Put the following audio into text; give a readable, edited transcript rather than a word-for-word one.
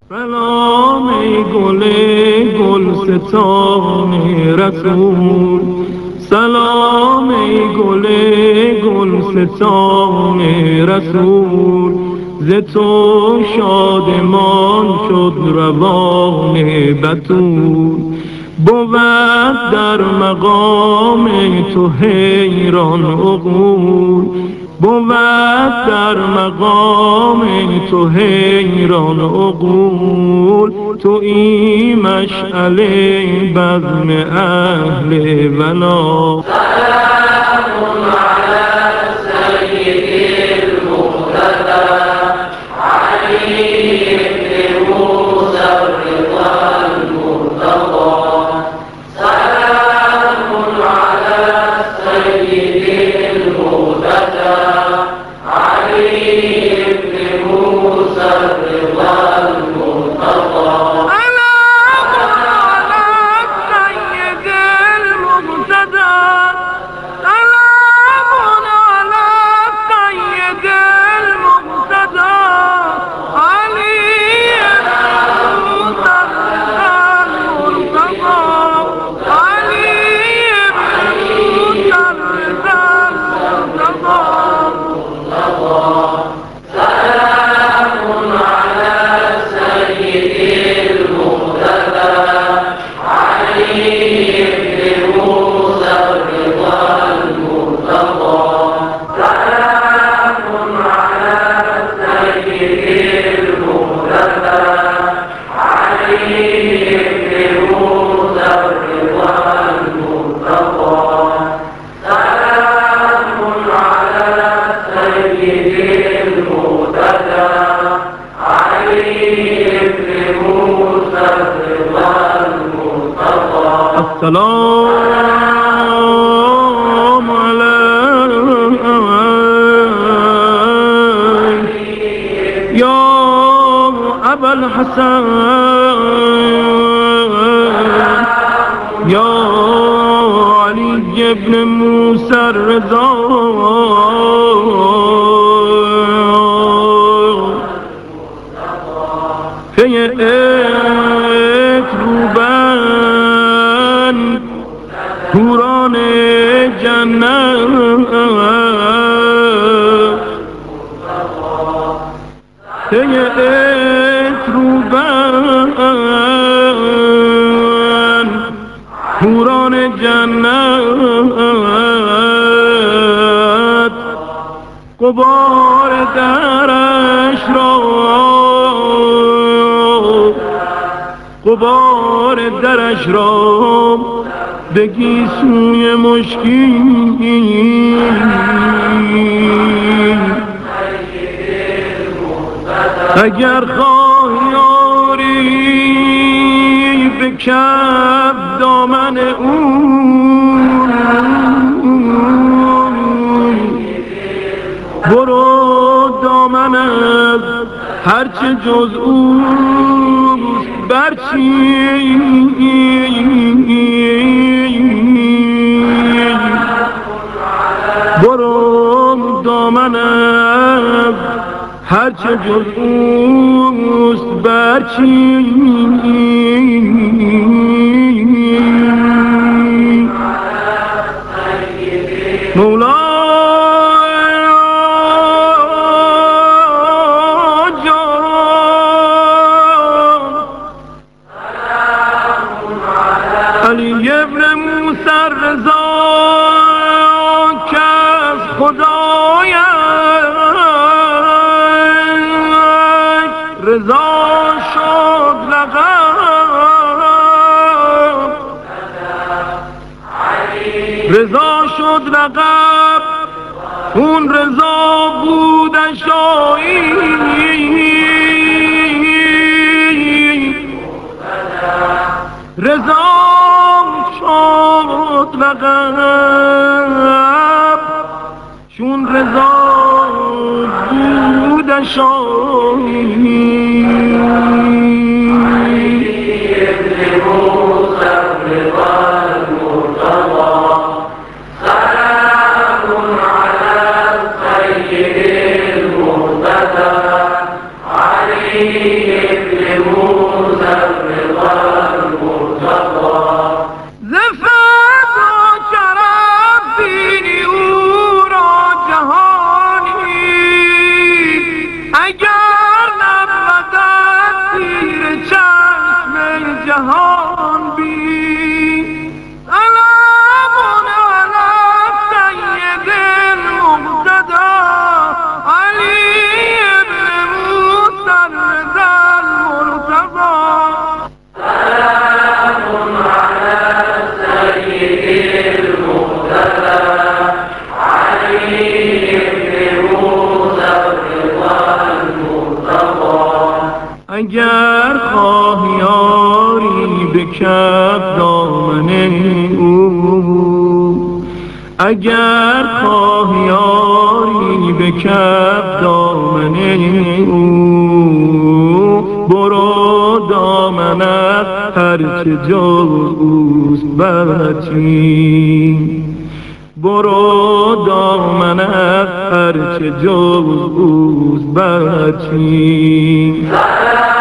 سلام ای گل گلستان رسول، سلام ای گل گلستان رسول. ز تو شادمان شد روان بتول، بود در مقام تو حیران عقول، بود در مقام تو حیران عقول. تویی مشعله بزم اهل ولا. سلام علی سید المقتدى علی بن موسی الرضا المرتضى. سلام علی سید المقتدى علي بن موسى الرضا المرتضى. السلام عليك يا أبا الحسن يا علي بن موسى الرضا. هوران جنت تیت روبن، هوران جنت غبار درش را، غبار درش را بگی سوی مشکین. اگر خواهی آری به کف دامن اون، برو دامنت هرچه جز اوست برچین. برو دامنت هرچه جز اوست برچین. مولا علی ابن موسی الرضا که از خدایش رضا شد لقب، رضا شد لقب. اون رضا بودش رضا شد لقب، چون رضا بودش سلام على سيد المرتضى علي ابن موسى الرضا المرتضى ز فدا شرف بینی او را جهانی اگر نبود از تیر چشم جهان بین سلام علی سید المقتدی علی ابن موسی الرضا المرتضی سلام على سيد المقتدى علي ابن موسى الرضا المرتضى اگر خواهی یاری به کف دامن او اگر خواهی یاری به کف دامن او برو دامنت هرچه جوست برچین برو دامنت هرچه جوست برچین